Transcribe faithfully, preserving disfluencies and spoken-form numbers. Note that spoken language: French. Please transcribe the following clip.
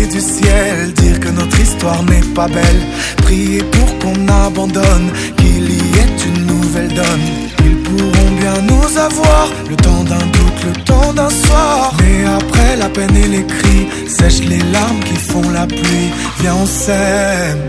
du ciel, dire que notre histoire n'est pas belle, prier pour qu'on abandonne, qu'il y ait une nouvelle donne. Ils pourront bien nous avoir, le temps d'un doute, le temps d'un soir. Mais après la peine et les cris, sèche les larmes qui font la pluie. Viens, on s'aime.